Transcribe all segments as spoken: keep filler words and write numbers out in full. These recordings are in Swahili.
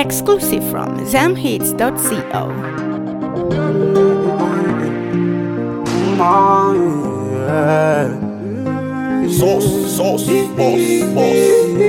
Exclusive from zamhits dot co. Sauce, sauce, boss, boss.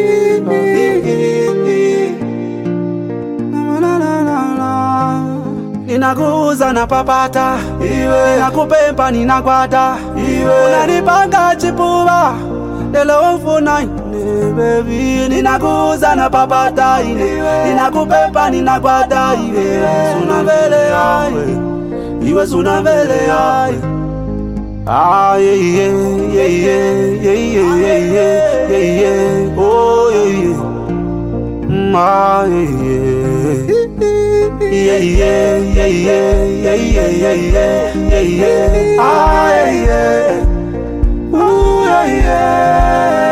Ninakuuza na papata iwe, nakupempa ninakwata iwe, unanipanga chipuba lelo ufuna ine baby. Ninakuuza na papata iwe, ninakupempa ninakwata iwe, suna vele yawe iwe, suna vele yawe. Ah yeah yeah yeah yeah yeah yeah yeah yeah yeah oh yeah yeah mm, ah yeah yeah yeah yeah yeah yeah yeah yeah yeah yeah yeah ah yeah yeah ooh yeah yeah.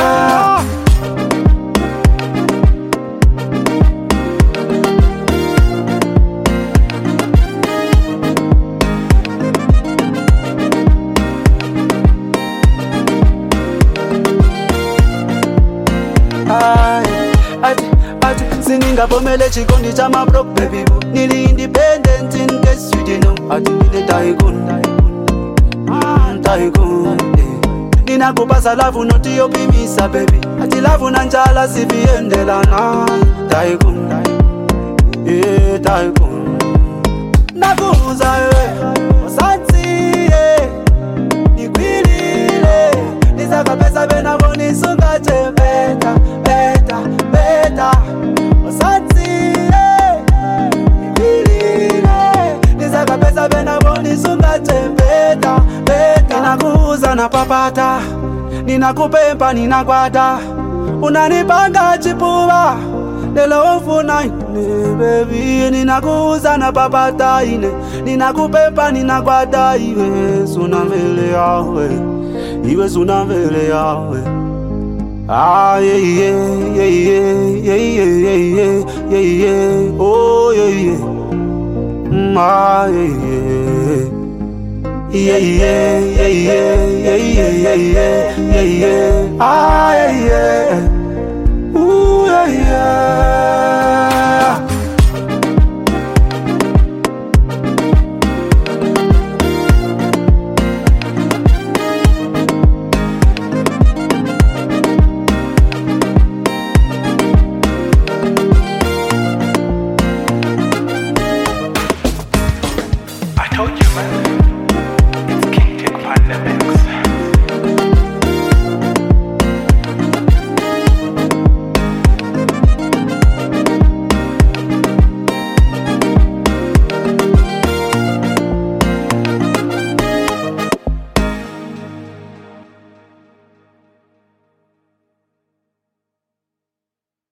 Ati, ati, siningavomele chikondi cha mabroke baby boo. Nili independent in case you didn't know. Ati nile tycoon, mm, tycoon eh. Ninakupasa lavu noti yopimisa baby. Ati lavu na njala siviendelana. Tycoon, yeah, tycoon. Nakuuza we, osansi yeah. Nikwilile, nisaka pesa bena boni sunga chepeta. Beta, beta, osansi yeah. Nikwilile, nisaka pesa bena boni sunga chepeta. Beta, ninakuuza na papata, ninakupempa ninakwata, unanipanga chipuba lelo ufuna ine baby. Ninakuuza na papata ine, ninakupempa ninakwata iwe, suna vele yawe iwe, suna vele yawe. Ah yeah yeah yeah yeah yeah yeah yeah yeah yeah oh yeah yeah mm, ah yeah yeah yeah yeah yeah yeah yeah yeah yeah yeah yeah ah yeah yeah ooh yeah yeah.